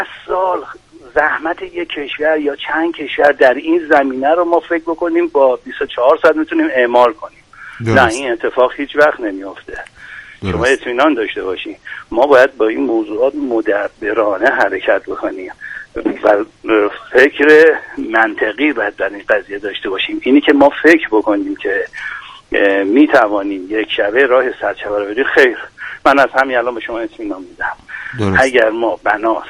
سال زحمت یک کشور یا چند کشور در این زمینه رو ما فکر بکنیم با 24 ساعت میتونیم اعمال کنیم. نه، این اتفاق هیچ وقت نمیافته. شما اطمینان داشته باشین ما باید با این موضوعات مدبرانه حرکت بکنیم و فکر منطقی باید در این قضیه داشته باشیم. اینی که ما فکر بکنیم که میتوانیم یک شبه راه 100 شبه رو بدیم، خیر، من از همین الان به شما اطمینان میدم. اگر ما بناس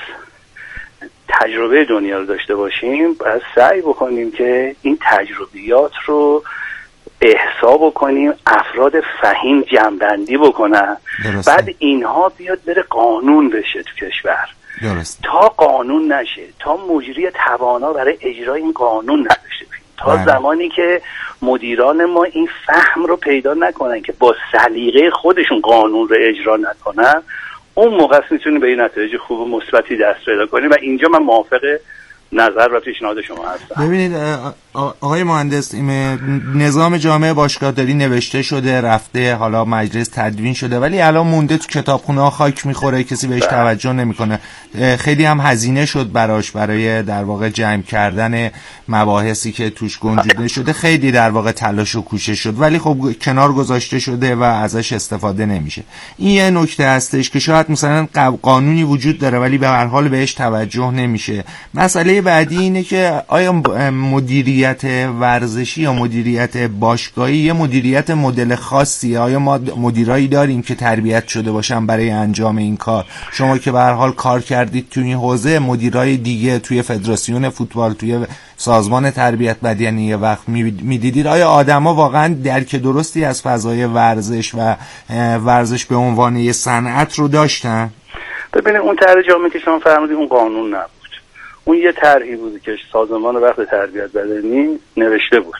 تجربه دنیا رو داشته باشیم باید سعی بکنیم که این تجربیات رو احسا بکنیم، افراد فهیم جمع‌بندی بکنن، بعد اینها بیاد بره قانون بشه تو کشور. تا قانون نشه، تا مجری توانا برای اجرای این قانون نداشته باشیم، تا زمانی که مدیران ما این فهم رو پیدا نکنن که با سلیقه خودشون قانون رو اجرا نکنن، اون موقع میتونیم به این نتایج خوب و مثبتی دست پیدا کنیم. و اینجا من موافق نظر و پیشنهاد شما هستم. ببینید آقای مهندس، نظام جامعه باشگاهداری نوشته شده، رفته، حالا مجلس تدوین شده، ولی الان مونده تو کتابخونه ها خاک میخوره، کسی بهش توجه نمیکنه. خیلی هم هزینه شد براش، برای در واقع جمع کردن مباحثی که توش گنجیده شده خیلی در واقع تلاش و کوشش شد، ولی خب کنار گذاشته شده و ازش استفاده نمیشه. این یه نکته هستش که شاید مثلا قانونی وجود داره ولی به هر حال بهش توجه نمیشه. مسئله بعدی اینه که آیا مدیریت ورزشی یا مدیریت باشگاهی یه مدیریت مدل خاصیه؟ آیا ما مدیرایی داریم که تربیت شده باشن برای انجام این کار؟ شما که به هر حال کار کردید توی این حوزه، مدیرای دیگه توی فدراسیون فوتبال، توی سازمان تربیت بدنی یه وقت میدیدید آیا آدما واقعا درک درستی از فضای ورزش و ورزش به عنوان یه صنعت رو داشتن؟ ببینید اون طرح جامعه که شما فرمودید اون قانون نبود، اون یه طرحی بود که سازمان وقت تربیت بدنی نوشته بود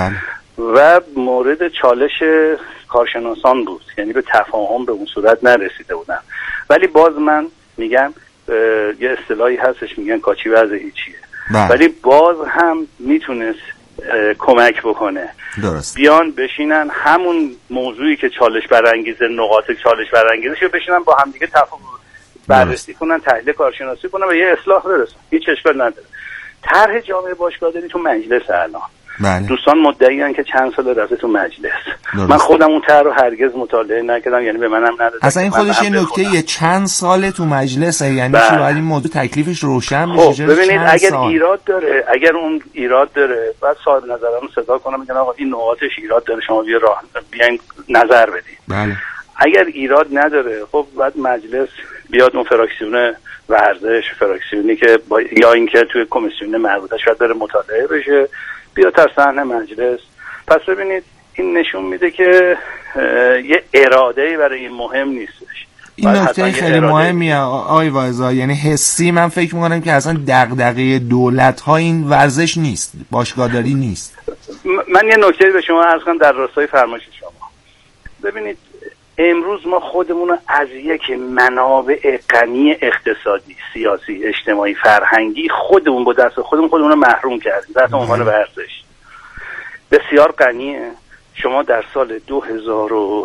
و مورد چالش کارشناسان بود، یعنی به تفاهم به اون صورت نرسیده بودن. ولی باز من میگم یه اصطلاحی هستش میگن کاچی وضع هیچیه، ولی باز هم میتونست کمک بکنه. بیان بشینن همون موضوعی که چالش برانگیزه، نقاط چالش برانگیزش رو بشینن با هم دیگه بررسی کنن، تحلیل کارشناسی کنن و یه اصلاح برسن. هیچ اشکال نداره. طرح جامعه باشگاهداری تو مجلس الان دوستان مدعیان که چند سال رفته تو مجلس. من خودم اون طرح رو هرگز مطالعه نکردم، یعنی به منم نداد. اصلا این خودش یه نکته چند ساله تو مجلسه، یعنی که باید این موضوع تکلیفش روشن بشه. ببینید اگر ایراد داره، اگر اون ایراد داره، بعد صاحب نظرمو صدا کنم میگن آقا این نقاطش ایراد داره، شما بیاین نظر بدید. اگر ایراد نداره، خب بعد مجلس بیاد اون فراکسیون ورزش، فراکسیونی که یا اینکه توی کمیسیون مربوطه شاید بره مطالعه بشه، بیاد تا صحنه مجلس. پس ببینید این نشون میده که یه اراده‌ای برای این مهم نیستش. این نکته خیلی مهمیه آقای واعظی، یعنی حسی من فکر میکنم که اصلا دغدغه دولت‌ها این ورزش نیست، باشگاهداری نیست. من یه نکته به شما عرض کنم در راستای فرمایش شما. ببینید امروز ما خودمون رو از یک منابع غنی اقتصادی، سیاسی، اجتماعی، فرهنگی خودمون با دست خودمون رو محروم کردیم در عنوان ورزش. بسیار غنیه. شما در سال 2000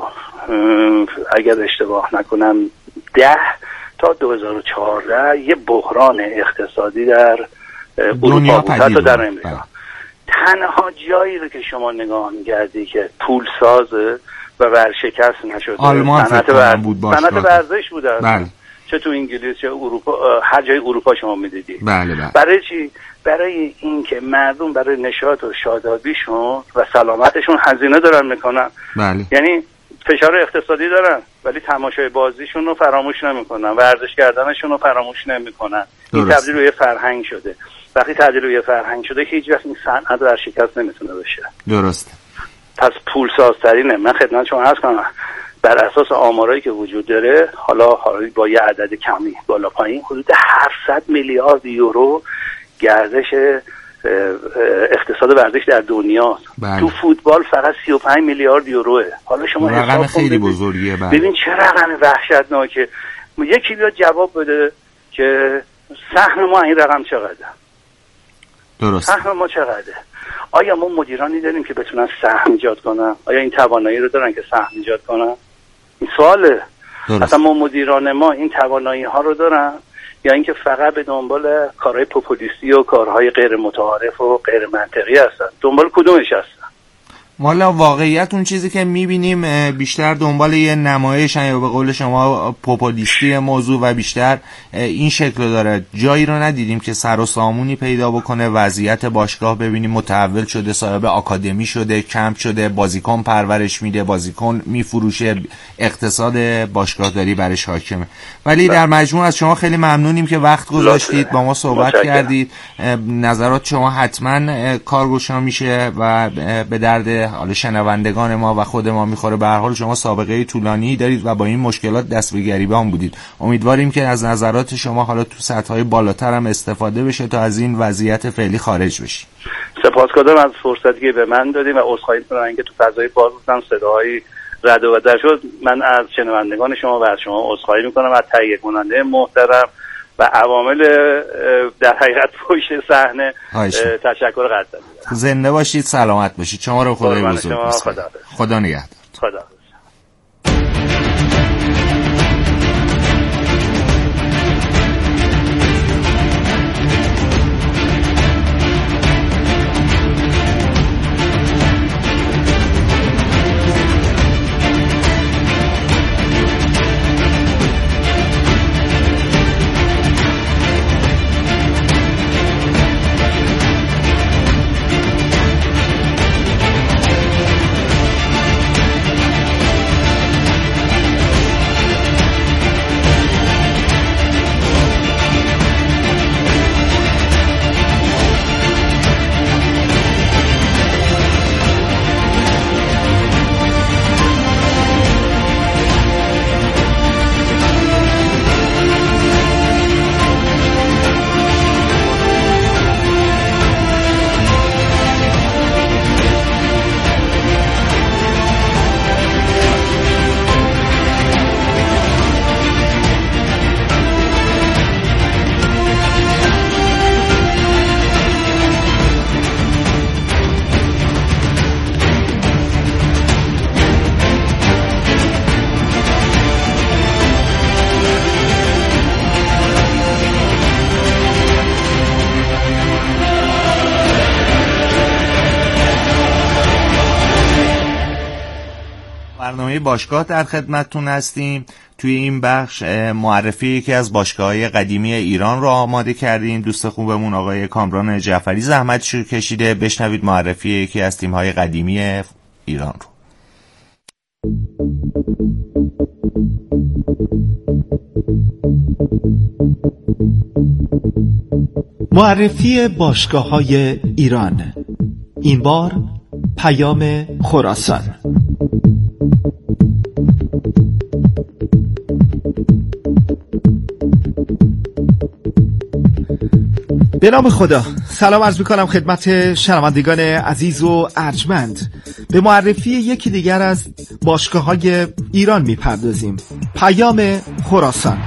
اگر اشتباه نکنم 10 تا 2014 یه بحران اقتصادی در اروپا بود، حتی در امریکا. تنها جایی رو که شما نگاه می‌کردی که پول سازه و ورشکست نشده صنعت ورزش بود. چه تو انگلیس چه اروپا، هر جای اروپا شما می‌دیدید. برای چی؟ برای اینکه مردم برای نشاط و شادابیشون و سلامتشون هزینه دارن میکنن. یعنی فشار اقتصادی دارن ولی تماشای بازیشون رو فراموش نمیکنن، ورزش کردنشون رو فراموش نمیکنن. این تبدیل به یه فرهنگ شده. وقتی تبدیل به یه فرهنگ شده که هیچ وقت این صنعت ورشکست نمیتونه بشه. درسته. پس پول سازترینه. من خدمت شما عرض کنم بر اساس آمارایی که وجود داره، حالا با یه عدد کمی بالا پایین، حدود 700 میلیارد یورو گردش اقتصاد ورزش در دنیا. تو فوتبال فقط 35 میلیارد یوروه. حالا شما رقم خیلی بزرگیه. ببین چه رقم وحشتناکه. یکی بیاد جواب بده که سهم ما این رقم چقدره. درست. سهم ما چقدره؟ آیا ما مدیرانی داریم که بتونن سهم ایجاد کنن؟ آیا این توانایی رو دارن که سهم ایجاد کنن؟ این سواله. اصلا ما مدیران ما این توانایی ها رو دارن؟ یا اینکه فقط به دنبال کارهای پوپولیستی و کارهای غیر متعارف و غیر منطقی هستن؟ دنبال کدومش هستن؟ والا واقعیت اون چیزی که میبینیم بیشتر دنبال یه نمایش یا به قول شما پوپولیستی موضوع و بیشتر این شکل داره. جایی رو ندیدیم که سر و سامونی پیدا بکنه. وضعیت باشگاه ببینیم متحول شده، صاحب آکادمی شده، کمپ شده، بازیکن پرورش میده، بازیکن میفروشه، اقتصاد باشگاهداری برش حاکمه. ولی در مجموع از شما خیلی ممنونیم که وقت گذاشتید با ما صحبت کردید. نظرات شما حتما کارگوشا میشه و به درد حالا شنوندگان ما و خود ما میخوره. به هر حال شما سابقه طولانی دارید و با این مشکلات دست به گریبان بودید. امیدواریم که از نظرات شما حالا تو سطح‌های بالاتر هم استفاده بشه تا از این وضعیت فعلی خارج بشیم. سپاسگزارم از فرصتی که به من دادیم و عذرخواهی می‌کنم اینکه تو فضای باز بودم صداهای رد و بدل شد. من از شنوندگان شما و از شما عذرخواهی می‌کنم، از تهیه کننده محترم و عوامل در حقیقت پشت صحنه تشکر قدردانی. زنده باشید، سلامت باشید. شما رو خدای بزرگ خدا نگهدار. خدا. برنامه باشگاه در خدمتتون هستیم. توی این بخش معرفی یکی از باشگاه‌های قدیمی ایران رو آماده کردیم. دوست خوبمون آقای کامران جعفری زحمتش رو کشیده. بشنوید معرفی یکی از تیم‌های قدیمی ایران رو. معرفی باشگاه‌های ایران. این بار پیام خراسان. به نام خدا سلام عرض میکنم خدمت شنوندگان عزیز و ارجمند. به معرفی یکی دیگر از باشگاه‌های ایران میپردازیم. پیام خراسان.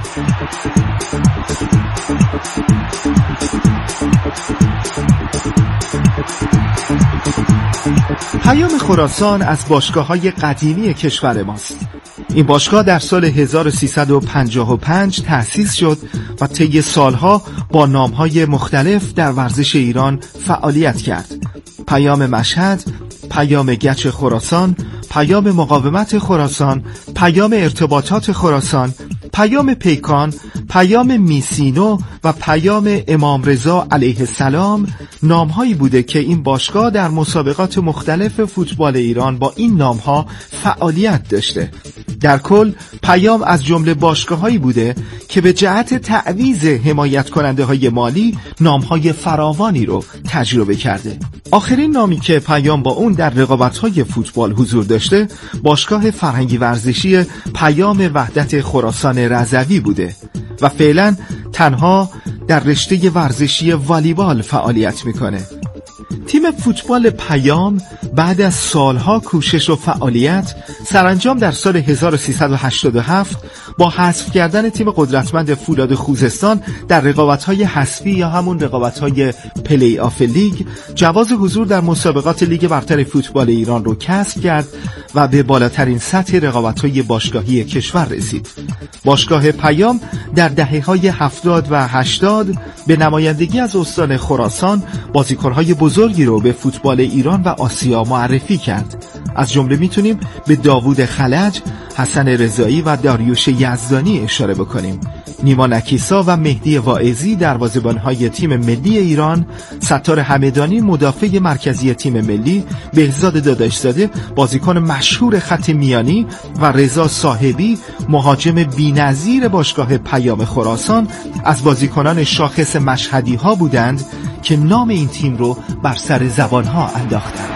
پیام خراسان از باشگاه‌های قدیمی کشور ماست. این باشگاه در سال 1355 تأسیس شد و طی سالها با نام‌های مختلف در ورزش ایران فعالیت کرد. پیام مشهد، پیام گچ خراسان، پیام مقاومت خراسان، پیام ارتباطات خراسان، پیام پیکان، پیام میسینو و پیام امام رضا علیه السلام نام‌هایی بوده که این باشگاه در مسابقات مختلف فوتبال ایران با این نام‌ها فعالیت داشته. در کل پیام از جمله باشگاه‌هایی بوده که به جهت تعویض حمایت کننده‌های مالی نام‌های فراوانی رو تجربه کرده. آخرین نامی که پیام با اون در رقابت‌های فوتبال حضور داشته باشگاه فرهنگی ورزشی پیام وحدت خراسان رضوی بوده و فعلا تنها در رشته ورزشی والیبال فعالیت میکنه. تیم فوتبال پیام بعد از سالها کوشش و فعالیت سرانجام در سال 1387 با حذف کردن تیم قدرتمند فولاد خوزستان در رقابت‌های حذفی یا همون رقابت‌های پلی آف لیگ جواز حضور در مسابقات لیگ برتر فوتبال ایران رو کسب کرد و به بالاترین سطح رقابت‌های باشگاهی کشور رسید. باشگاه پیام در دهه‌های 70 و 80 به نمایندگی از استان خراسان بازیکن‌های بزرگی رو به فوتبال ایران و آسیا معرفی کرد. از جمله میتونیم به داوود خلج، حسن رضایی و داریوش یزدانی اشاره بکنیم. نیما نکیسا و مهدی واعظی دروازه‌بان‌های تیم ملی ایران، ستار همدانی مدافع مرکزی تیم ملی، بهزاد داداشزاده بازیکن مشهور خط میانی و رضا صاحبی مهاجم بی‌نظیر باشگاه پیام خراسان از بازیکنان شاخص مشهدی‌ها بودند که نام این تیم رو بر سر زبان‌ها انداختند.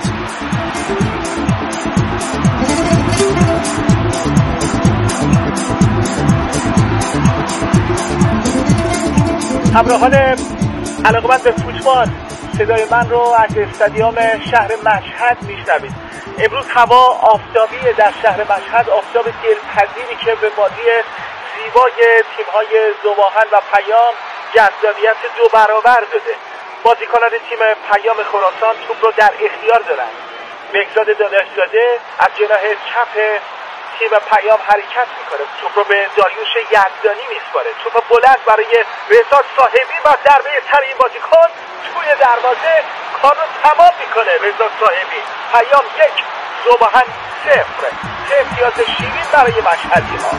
همراهان علاقه‌مند به فوتبال، صدای من رو از استادیوم شهر مشهد میشنوید. امروز هوا آفتابی در شهر مشهد، آفتاب دلپذیری که به بازی زیبای تیم‌های ذوب‌آهن و پیام جذابیت 2 برابر داده. بازیکنان تیم پیام خراسان توپ رو در اختیار دارند. بهزاد داداشزاده از جناح چپ تیم پیام حرکت میکنه، توپ رو به داریوش یزدانی میسپاره، توپ بلند برای رضا صاحبی و ضربه سر این بازیکن توی دروازه کار رو تمام میکنه. رضا صاحبی. پیام 1 ذوب‌آهن 0. چه امتیاز شیرین برای مشهدی ها.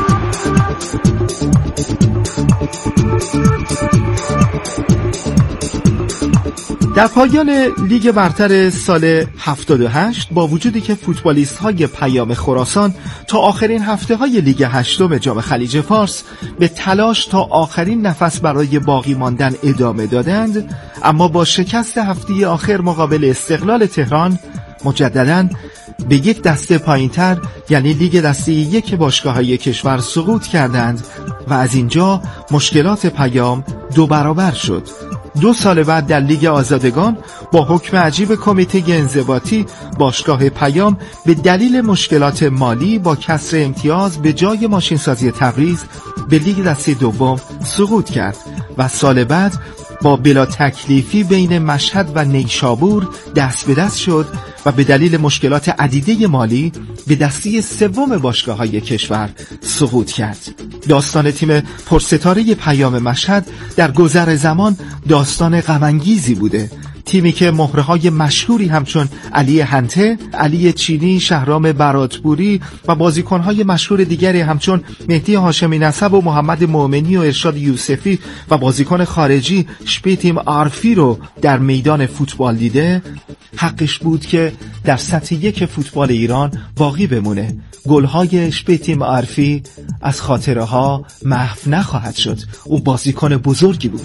در پایان لیگ برتر سال 78 با وجودی که فوتبالیست‌های پیام خراسان تا آخرین هفته‌های لیگ 8 جام خلیج فارس به تلاش تا آخرین نفس برای باقی ماندن ادامه دادند، اما با شکست هفته آخر مقابل استقلال تهران مجدداً به یک دسته پایین‌تر، یعنی لیگ دسته 1 باشگاه‌های کشور سقوط کردند و از اینجا مشکلات پیام 2 برابر شد. 2 سال بعد در لیگ آزادگان با حکم عجیب کمیته انضباطی باشگاه پیام به دلیل مشکلات مالی با کسر امتیاز به جای ماشینسازی تبریز به لیگ دسته 2 سقوط کرد و سال بعد با بلا تکلیفی بین مشهد و نیشابور دست به دست شد و به دلیل مشکلات عدیده مالی به دسته 3 باشگاه‌های کشور سقوط کرد. داستان تیم پرستاره پیام مشهد در گذر زمان داستان غم‌انگیزی بوده. تیمی که مهره‌های مشهوری همچون علی هنته، علی چینی، شهرام براتپوری و بازیکن‌های مشهور دیگری همچون مهدی هاشمی نسب و محمد مومنی و ارشاد یوسفی و بازیکن خارجی شپیتیم آرفی رو در میدان فوتبال دیده، حقش بود که در سطح 1 فوتبال ایران باقی بمونه. گل‌های شپیتیم آرفی از خاطره ها محو نخواهد شد. او بازیکن بزرگی بود.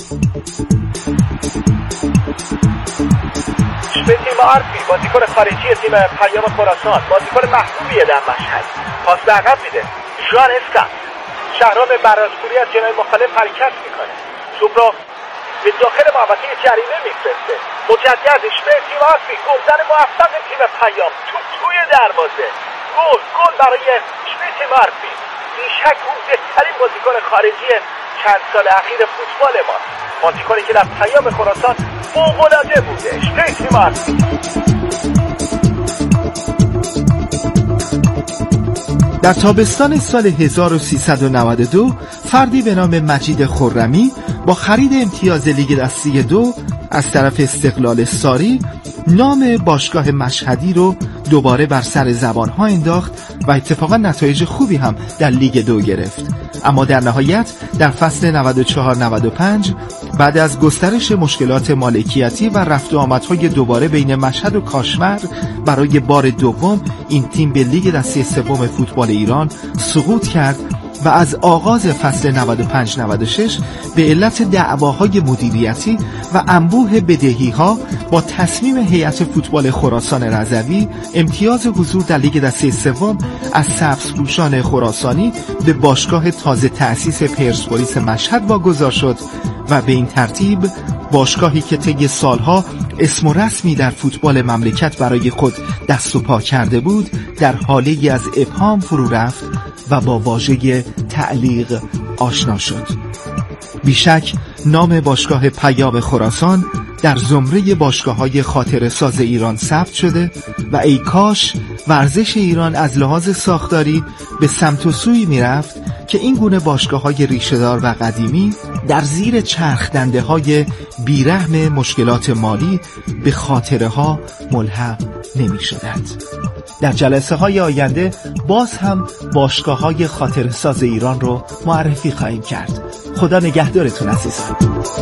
شپیتیم آرفی بازیکن خارجی تیم پیام خراسان، بازیکن محبوبیه در مشهد. پاس به عقب میده. ژان اسکا، شهرام براتپوری از جناح مخالف حرکت میکنه، توپ رو به داخل محوطه جریمه میفرسته. مجدد شپیتیم آرفی، گلزن موفق تیم پیام، توی دروازه. گل برای شپیتیم آرفی. بیشک اون بهترین بازیکن خارجی چند سال اخیر فوتبال ماست. بازیکنی که در پیام خراسان فوق‌العاده بوده. شپیتیم آرفی. در تابستان سال 1392 فردی به نام مجید خرمی با خرید امتیاز لیگ دسته 2 از طرف استقلال ساری نام باشگاه مشهدی رو دوباره بر سر زبانها انداخت و اتفاقا نتایج خوبی هم در لیگ 2 گرفت. اما در نهایت در فصل 94-95 بعد از گسترش مشکلات مالکیتی و رفت و آمدهای دوباره بین مشهد و کاشمر برای بار دوم این تیم به لیگ دسته 3 فوتبال ایران سقوط کرد و از آغاز فصل 95-96 به علت دعواهای مدیریتی و انبوه بدهی‌ها با تصمیم هیئت فوتبال خراسان رضوی امتیاز حضور در لیگ دسته 3 از سبزپوشان خراسانی به باشگاه تازه تأسیس پرسپولیس مشهد واگذار شد و به این ترتیب باشگاهی که طی سالها اسم و رسمی در فوتبال مملکت برای خود دست و پا کرده بود در حالی از ابهام فرو رفت و با واژه تعلیق آشنا شد. بیشک نام باشگاه پیام خراسان در زمره باشگاه‌های خاطره‌ساز ایران ثبت شده و ای کاش ورزش ایران از لحاظ ساختاری به سمت و سوی میرفت که این گونه باشگاه‌های ریشه‌دار و قدیمی در زیر چرخدنده‌های بیرحم مشکلات مالی به خاطره‌ها ملحق نمی‌شدند. در جلسه‌های آینده باز هم باشگاه‌های خاطره‌ساز ایران رو معرفی خواهیم کرد. خدا نگهدارتون عزیزان.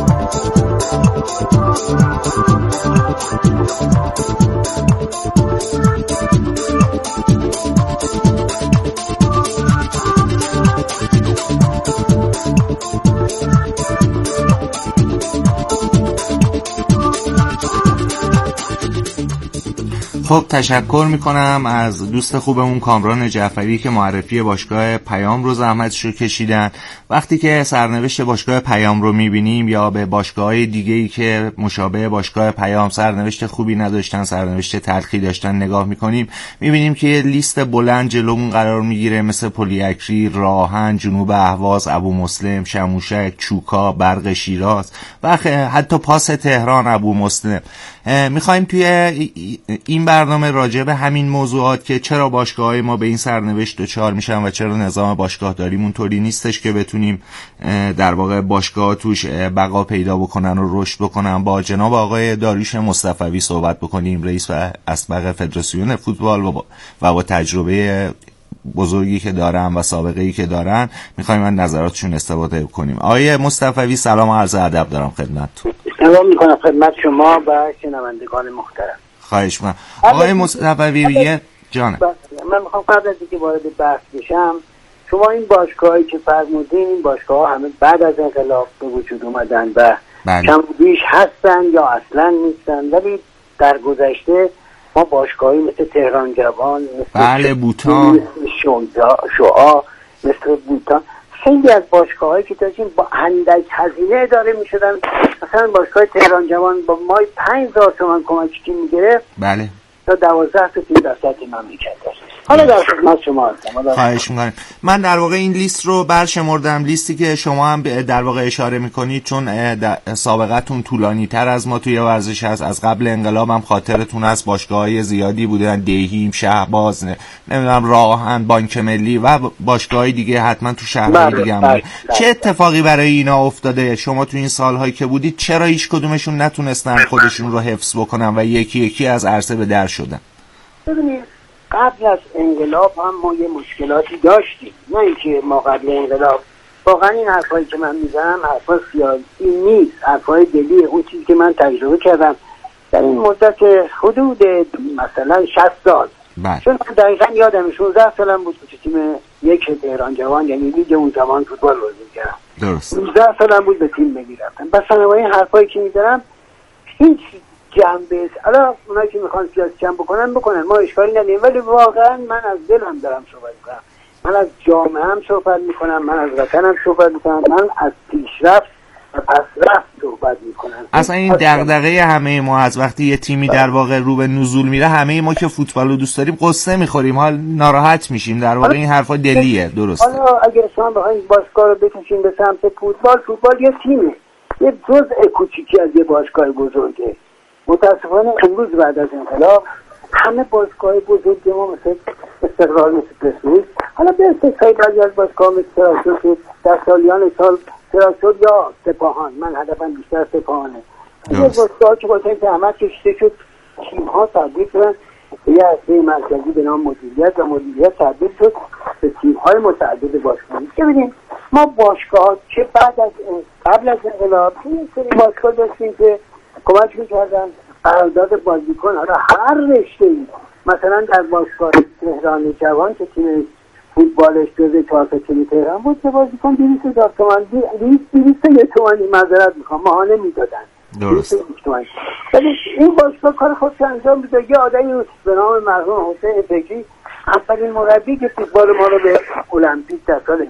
خب تشکر میکنم از دوست خوبمون کامران جعفری که معرفی باشگاه پیام رو زحمتش رو کشیدن. وقتی که سرنوشت باشگاه پیام رو میبینیم یا به باشگاه‌های دیگه‌ای که مشابه باشگاه پیام سرنوشت خوبی نداشتن، سرنوشت تلخی داشتن نگاه میکنیم، میبینیم که لیست بلند جلومون قرار میگیره، مثل پلی‌اکری، راهن، جنوب اهواز، ابو مسلم، شموشک، چوکا، برق شیراز و حتی پاس تهران، ابو مسلم. میخوایم توی این برنامه راجع به همین موضوعات که چرا باشگاه‌های ما به این سرنوشت دچار میشن و چرا نظام باشگاهداریمون طوری نیستش که بتونیم در واقع باشگاه توش بقا پیدا بکنن و رشد بکنن، با جناب آقای داریوش مصطفوی صحبت بکنیم، رئیس و اسبق فدراسیون فوتبال و با تجربه بزرگی که دارن و سابقه‌ای که دارن میخوایم من نظراتشون استفاده کنیم. آقای مصطفوی سلام و عرض ادب دارم خدمتتون. سلام میکنم خدمت شما و شنوندگان محترم. خواهش می‌کنم. آقای مصطفوی جان، من میخوام قبل از اینکه وارد بحث بشم، شما این باشگاهایی که فرمودین، این باشگاه‌ها همه بعد از انقلاب به وجود اومدن و کم بیش هستن یا اصلا نیستن، ولی در گذشته ما باشگاهی مثل تهران جوان، مثل بوتان، شعاع، مثل بوتان، خیلی از باشگاهایی که داشتیم با اندک هزینه اداره میشدن. مثلا باشگاه تهران جوان با مای 5000 تومان کمکی میگرفت، بله، تا 12 تا تیم در سطح مملکت داشت. حالا در خدمت شما هستم. خواهش می‌کنم. من در واقع این لیست رو برشمردم، لیستی که شما هم در واقع اشاره می‌کنید، چون سابقتون طولانی‌تر از ما توی ورزش هست. از قبل انقلاب هم خاطرتون هست باشگاه‌های زیادی بودن، دهیم، شهباز، نمیدونم راهن، بانک ملی و باشگاه‌های دیگه حتما تو شهرهای دیگه هم بود. چه اتفاقی برای اینا افتاده؟ شما تو این سال‌هایی که بودید چرا هیچ کدومشون نتونستن خودشون رو حفظ بکنن و یکی یکی از عرصه به در شدن؟ ببینید، قبل از انقلاب هم ما یه مشکلاتی داشتیم، نه اینکه ما قبل انقلاب، واقعا این حرفایی که من میزنم حرفا سیاسی نیست، حرفای دلیه، اون چیزی که من تجربه کردم در این مدت حدود مثلا 60 سال. چون من دقیقا یادم 16 سالم بود که تیم یک تهران جوان، یعنی لیگ اون زمان فوتبال بازی کردم. درست. 16 سالم بود به تیم میرفتم. بس این حرفایی که میزنم هیچ جنبه، حالا اونایی که میخوان سیاسی جنب بکنن، ما اشکالی نداریم، ولی واقعا من از دلم دارم صحبت میکنم، من از جامعه‌ام صحبت میکنم، من از وطنم صحبت میکنم، من از پیشرفت و پسرفت صحبت میکنم. اصلا این دغدغه همه ما از وقتی یه تیمی در واقع رو به نزول میره، همه ما که فوتبال رو دوست داریم قصه میخوریم، حال ناراحت میشیم. در واقع این حرفا دلیه. درسته. حالا اگر شما بخواید باشگاه رو بکشین به سمت فوتبال یه تیمه، یه جزء کوچیکی از یه باشگاه بزرگه. متاسفانه امروز بعد از انقلاب همه باشگاه بزرگ ما مثل استقلال، مثل پرسپولیس، حالا به استثنای بعضی از باشگاه مثل تراکتور که در سالیان سال تراکتور یا سپاهان، من هدفم بیشتر سپاهانه، یه باشگاه که با اینکه زحمت کشیده شد، تیم‌ها تبدیل شدن به یه هسته مرکزی به نام مدیریت و مدیریت تبدیل شد به تیم‌های متعدد باشگاهی. که ببینیم ما باشگاه چه بعد از قبل از انقلاب این سری باشگاه داشتیم که کمک میکردن قرارداد بازیکن، حالا هر رشته‌ای، مثلا در باشگاه تهران جوان که تیم فوتبالش جزو 4 تیم تهران بود، که بازیکن 200,000 تومان 201 تومانی معذرت میخوام ماهانه میدادن. درست. ولی این باشگاه کار خودش انجام میده. یه آدمی به نام مرحوم حسین فکری اولین مربی که فوتبال ما رو به المپیک در سال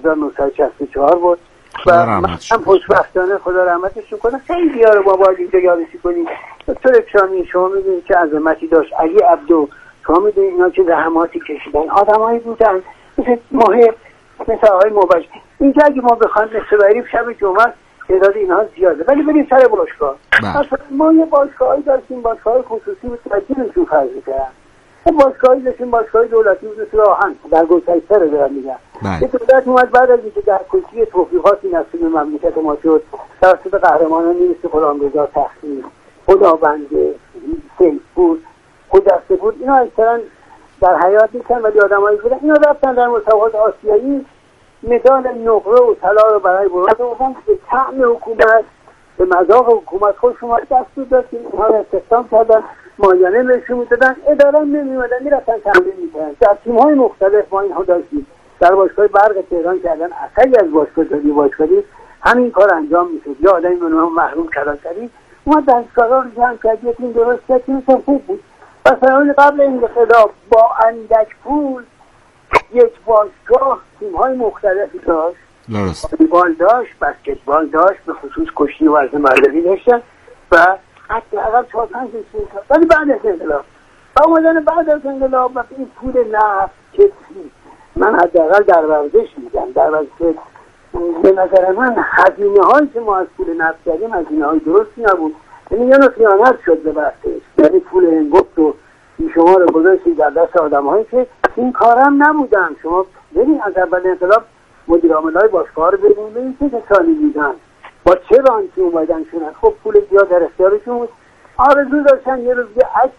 1964 بود و من هم خوشبختانه خدا رحمتش کنه خیلی ها رو ما باید اینجا یادشی کنیم. دکتر اکرامی شما میدونید که عظمتی داشت، علی عبدو شما میدونید اینا چه زحماتی کشیدن، آدمایی بودن مثل محب، مثل آقای مباشر. اینجا اگه ما بخوایم مثل بریم شب جمعه تعداد اینها زیاده. ولی بریم سر باشگاه. ما یه باشگاهی داشتیم، باشگاه خصوصی بود، تجیرشون فرض کردن. باشگاهی داشتیم، باشگاه دولتی بود مثل آهن در گلشن رو دارم میگم. یه دولت اومد بعد از اینکه در کشی توفیقاتی نصیب مملکت ما شد توسط قهرمانان مثل غلامرضا تختی، خداونده، سیدپور، خجسته‌پور، اینا اکثرا در حیات نیستن ولی آدمایی بودن. اینا رفتن در مسابقات آسیایی مدال نقره و طلا رو برای برنده آوردن. به طعم حکومت، به مذاق حکومت خودشون دستور داد که اینها رو استخدام کردن، مایانه بهشون میدادن، اداره نمی‌اومدن میرفتن تمرین میکردن. در تیم‌های مختلف ما اینها داشتیم. در باشگاه برق تهران کردن اصلی از باشگاهی همین کار انجام میشد. یا آدمی به نام محروم کلانتری اومد دستگاه‌ها رو جمع کرد، یه تیم درست کرد، تیمشون خوب بود. مثلا قبل انقلاب با اندک پول یک باشگاه تیم‌های مختلفی داشت. والیبال داشت، بسکتبال داشت، به خصوص کشتی و ورزش مردمی داشتن و حداقل 4-5 تیم. ولی بعد از انقلاب بعد از انقلاب این پول نفت که من حداقل در ورزش میگم، در ورزش به نظر من هزینه‌هایی که ما از پول نفت کردیم هزینه‌های درستی نبود. یعنی یه نوع خیانت شد به بحثش. یعنی پول هنگفت و شما رو گذاشتید در دست آدم‌هایی که این کارم نبودن. شما ببین از اول انقلاب مدیر عامل‌های باشگاه رو ببینید چه کسانی بودن، با چه رانتی اومدن شدن. خب پول زیاد در اختیارشون بود، آرزو داشتن یه روز یه عکس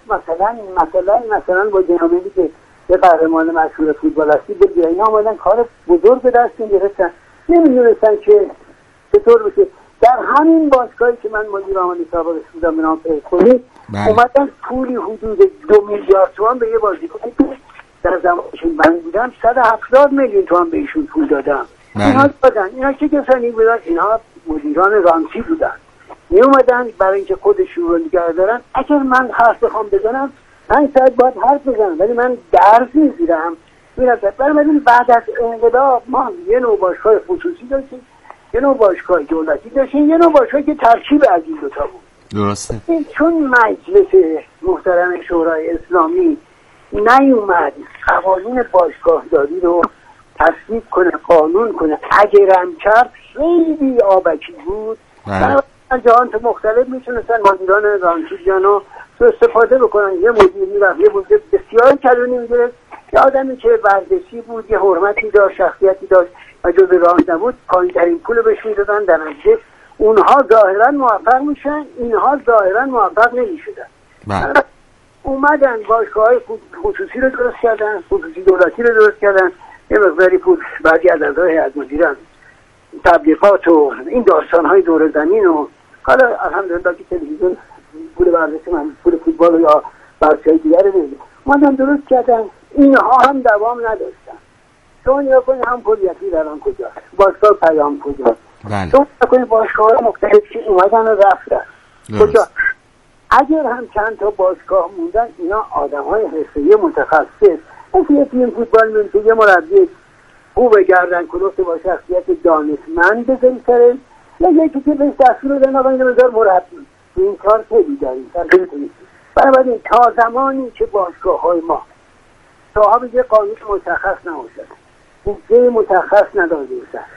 مثلا با جنابی که یه قهرمان مشهور فوتبال هستی بگیرن. اینا اومدن کار بزرگ به دستشون گرفتن، نمیدونستن که چطور بشه. در همین باشگاهی که من مدیر عامل سابقش بودم به نام فیض‌پوری اومدن پولی حدود 2 میلیارد تومان به یه بازیکنی که در زمانشون من بودم 170 میلیون تومان به ایشون پول دادم. اینا دادن. اینا چه کسانی بودن؟ اینا مدیران رانتی بودن. می اومدن برای اینکه خودشون رو نگه دارن. اگر من حرف بخوام بزنم 5 ساعت باید حرف بزنم ولی من درس میگیرم. برای بعد از انقلاب ما یه نوع باشگاه خصوصی داشتیم، یه نوع باشگاه دولتی داشتیم، یه نوع باشگاهی که ترکیب از این دوتا بود. درسته. چون مجلس محترم شورای اسلامی نیومد قوانین باشگاهداری رو تصویب کنه، قانون کنه، اگرم کرد خیلی آبکی بود. جهان تو مختلف میتونستن مدیران رانتی جانو تو استفاده بکنن. یه مدیر میرفت یه مدیر بسیار کلونی میگرفت، یه آدمی که ورزشی بود، یه حرمتی داشت، شخصیتی داشت و جز رانت نبود، پایین ترین پول بهش میدادن. در نتیجه اونها ظاهرا موفق میشن، اینها ظاهرا موفق نمیشدن. اومدن باشگاه‌های خصوصی رو درست کردن، خصوصی دولتی رو درست کردن. یه مقداری پول بعضی از اعضای هیئت مدیره تبلیغات و این داستان‌های دور زمین و حالا الحمدلله که تلویزیون پول ورزش من پول فوتبال یا ورزش‌های دیگر رو نمیده اومدن درست کردن. اینها هم دوام نداشتن. چون یا کنی هم پولیتی دارن کجاست، باشگاه پیام کجاست. چون یا کنی باشگاه مختلف که اومدن و رفتن کجا. اگر هم چند تا باشگاه موندن اینا آدم‌های حرفه‌ای متخصص مثل یه تیم فوتبال میشه، یه مربی خوب گردن کلفت با شخصیت دانشمند بذاری سرش، یا یکی که بهش دستور بدن آقا اینو بذار مربی. این کار خیلی داریم. بنابراین تا زمانی که باشگاه‌های ما صاحب یه قانون مشخص نباشد، بودجه مشخص نداشته باشد،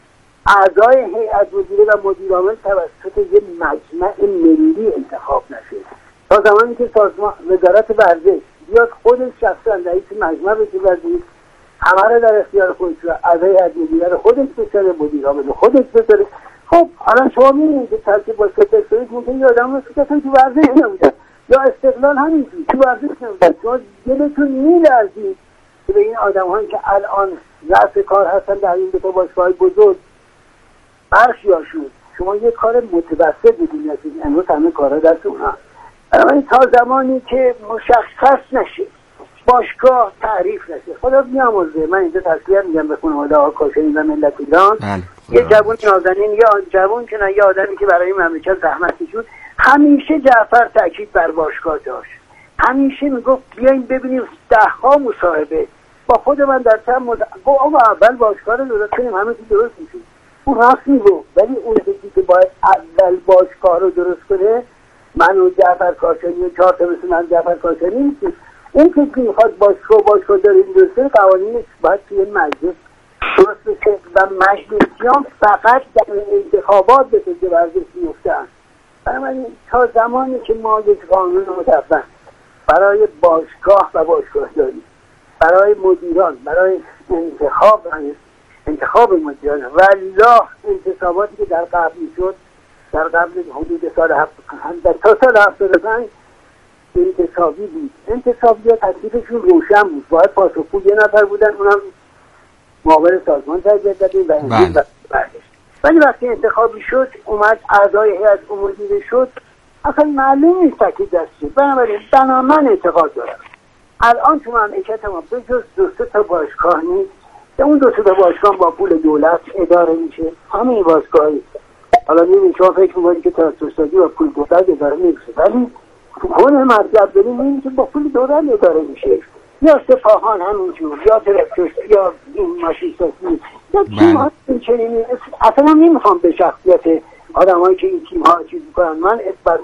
اعضای هیئت مدیره و مدیر عامل توسط یه مجمع ملی انتخاب نشه، تا زمانی که سازمان وزارت ورزش بیاد خودش شخصا رئیس مجمع بشه وزیر همه رو در اختیار خودش و اعضای هیئت مدیره رو خودش بذاره، مدیر عامل خودش بذاره. خب الان شما می‌بینید که ترکیب با سکرتریت ممکنه یه آدم رو که تو ورزش نبودن یا استقلال همینجوری تو ورزش نبودن. شما دلتون می‌لرزید که به این آدم‌هایی که الان رأس کار هستن در این دو تا باشگاه بزرگ برخیاشون، شما یه کار متوسط بدونید امروز همه کارا دست اونها. بنابراین تا زمانی که مشخص نشه، باشگاه تعریف نشه، خدا بیامرزه. من اینجا تسلیت میگم به خانواده آقا کاشانی و ملت ایران. یه جوون نازنین، یه جوون که نه، یه آدمی که برای مملکت زحمت کشید. همیشه جعفر تاکید بر باشگاه داشت، همیشه میگفت بیاین ببینیم 10 مصاحبه با خود من در چند مدت آقا اول باشگاه رو درست کنیم همه چی درست میشه. اون راست میگفت، ولی اون کسی که باید اول باشگاه رو درست کنه من و جعفر کاشانی و 4 تا مثل من جعفر کاشانی نیست. اون کسی که میخواد باشگاه داره درست کنه قوانینش باید توی مجلس درست بشه و مجلسیان فقط در انتخابات به تجه ورزش میفتن. بنابراین تا زمانی که ما یک قانون مدون برای باشگاه و باشگاهداری، برای مدیران، برای انتخاب مدیران و الله انتصاباتی که در قبل شد، در قبل حدود تا سال 75 انتصابی بود. انتصابی ها تکلیفشون روشن بود، باید پاسخگو یه نفر بودن، اونم معاون سازمان تربیت دادیم و امروز برداشت. ولی وقتی انتخابی شد اومد اعضای هیئت مدیره شد، اصلا معلوم نیست تکلیف دستی. بنابراین من اعتقاد دارم الان تو مملکت ما به جز 2 تا باشگاه نیست که اون 2 تا باشگاه با پول دولت اداره میشه. همه باشگاهی حالا میبینید شما فکر میکنید که تراکتورسازی با پول دولت اداره نمیشه، ولی تو کل مطلب داریم میبینید که با پول دولت اداره میشه. یا سپاهان همینجور، یا تراکتور، یا این ماشین‌سازی، یا تیم‌ها چنینی. اصلا نمیخوام به شخصیت آدمایی که این تیم‌ها چیز میکنن. من بر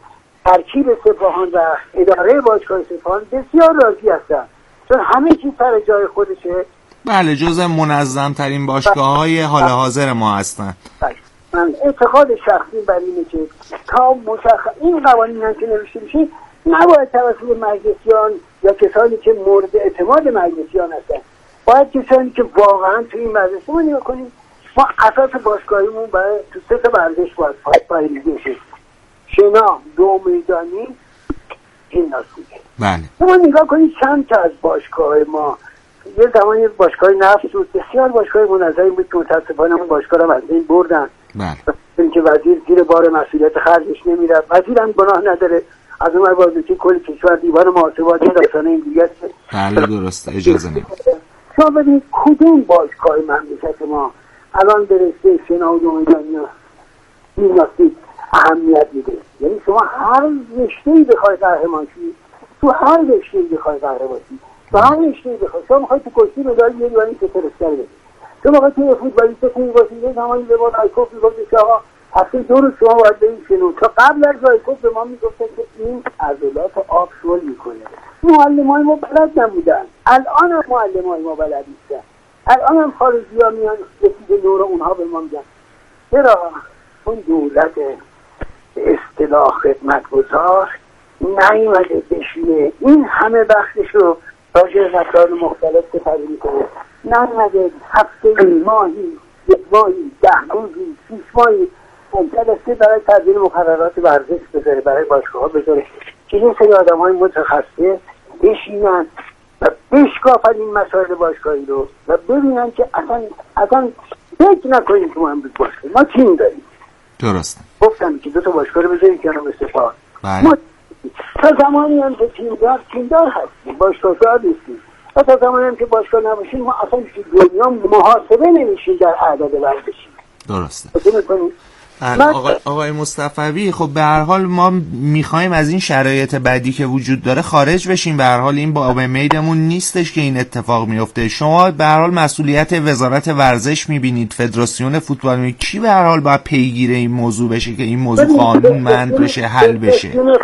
ترکیب سپاهان و اداره باشگاه سپاهان بسیار راضی هستم، چون همه چیز سر جای خودشه. بله، جزء منظم ترین باشگاه‌های حال حاضر ما هستن. من اعتقاد شخصی بر اینه که تا این قوانین هم که نوشته میشه نباید توسط مجلسیان یا کسانی که مورد اعتماد مجلسیان هستن، باید کسانی که واقعا تو این مجلس ما نگاه کنیم. ما اساس باشگاهیمون برای تو 3 تا ورزش باید پایه‌ریزی بشه: شنا، 2 میدانی، ژیمناستیک. بله. ما نگاه کنید چند تا از باشگاه ما، یه زمانی باشگاه نفت بود، بسیار باشگاه منظمی بود که متاسفانه اون باشگاه رو از بین بردن. بله. اینکه وزیر زیر بار مسئولیت خرجش نمیره، وزیر هم گناه نداره، از اون واسه کل کشور دیوار محاسباتی داستان این دیگه است. بله درسته، اجازه نمیده. شما ببینید کدوم باشگاه مملکت ما الان به رشته شنا و دومیدانی و ژیمناستیک اهمیت میده؟ یعنی شما هر رشته‌ای بخواید قهرمان شید، تو هر رشته‌ای بخواید قهرمان شید، تو هر رشته‌ای بخواید، شما می‌خواید تو کشتی مدال بیاری ولی که فرستر بدید، شما می‌خواید تو فوتبالیست خوب باشید، یه زمانی به ما رایکوف میگفت که آقا هفته 2 روز شما باید برید شنو. تا قبل از رایکوف به ما میگفت که این عضلات آب شل میکنه. معلمای ما بلد نبودن، الان هم معلمای ما بلد نیستن، الان هم خارجی‌ها میان رسید نور اونها به ما میگن. چرا؟ اون دولت اصطلاح خدمتگزار نیومده بشینه این همه وقتش رو راجع به مسائل مختلف تفریح میکنه، نیومده هفته ماهی، 1 ماهی، 10 روزی، 6 ماهی ممکنه برای تدوین مقررات ورزش بذاره، برای باشگاه‌ها بذاره که یه سری آدم‌های متخصص بشینن و بشکافن این مسائل باشگاهی رو و ببینن که اصلا فکر نکنیم که ما امروز باشگاه ما تیم داریم. درست. گفتم که 2 تا باشگاه رو بذاریم که به سپاه. بله. تا زمانی هم که تیمدار هستیم، باشگاهدار نیستیم، و تا زمانی هم که باشگاه نباشیم ما اصلا دنیا محاسبه نمیشیم در اعداد ورزشی. درسته. میکنیم. آقای مصطفوی، خب به هر حال ما میخوایم از این شرایط بدی که وجود داره خارج بشیم. به هر حال این باب میدمون نیستش که این اتفاق میفته. شما به هر حال مسئولیت وزارت ورزش میبینید، فدراسیون فوتبال میبینید، کی به هر حال باید پیگیر این موضوع بشه که این موضوع قانونمند بشه، حل بشه؟ فدراسیون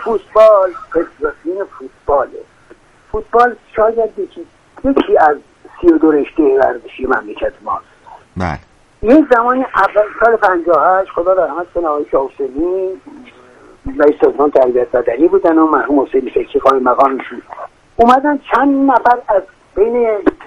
فوتبال شاید یکی از 32 رشته ورزشی مملکت ماست. بله. یه زمانی اول سال 58 خدا رحمت کنه آقای شاحسینی رئیس سازمان تربیت بدنی بودن و مرحوم حسینی فکری قائم مقامشون اومدن چند نفر از بین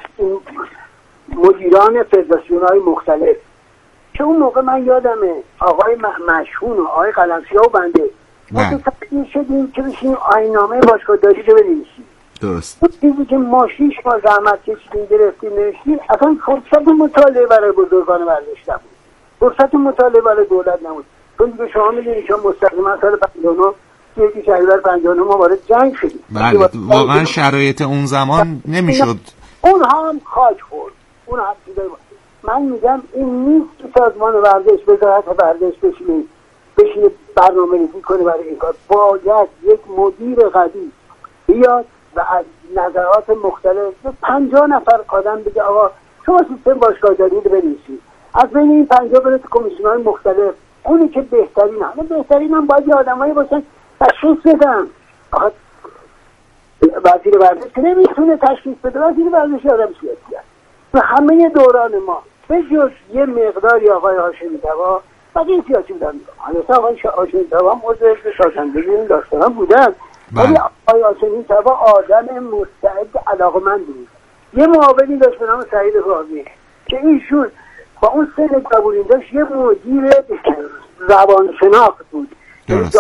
مدیران فدراسیون‌های مختلف که اون موقع من یادمه آقای مشهون و آقای قلمسیاه و بنده متفقین شدیم که بشیم آیین‌نامه باشگاهداری رو بنویسیم. درست. اون چیزی که ما 6 ماه زحمت کشیدیم گرفتیم نوشتیم اصلا فرصت مطالعه برای بزرگان ورزش نبود، فرصت مطالعه برای دولت نبود. چون دیگه شما میدونید چون مستقیما سال 59 یکی شهریور 59 ما وارد جنگ شدیم. بله واقعا شرایط اون زمان نمیشد. اونها هم خاک خورد. اون هم چیزایی من میگم این نیست که سازمان ورزش وزارت ورزش بشینه برنامه‌ریزی کنه برای این کار. باید یک مدیر قوی بیاد و از نظرات مختلف 50 نفر آدم بگه آقا شما سیستم باشگاهداری رو بنویسید، از بین این 50 بره تو کمیسیون‌های مختلف، اونی که بهترین هم باید آدمایی باشن تشخیص بدن. آقا وزیر ورزش که نمیتونه تشخیص بده، وزیر ورزش آدم سیاسی است. و همه دوران ما به جز یه مقداری آقای هاشمی طبا بقیه سیاسی بودن. حالا آقای هاشمی طبا هم عضو سازندگی این داستان بودن، ولی آقای هاشمی طبا آدم مستعد علاقمند بود. یه معاونی داشت به نام سعید راوی که ایشون با اون سن قبولین داشت یه مدیر زبان شناخت بود،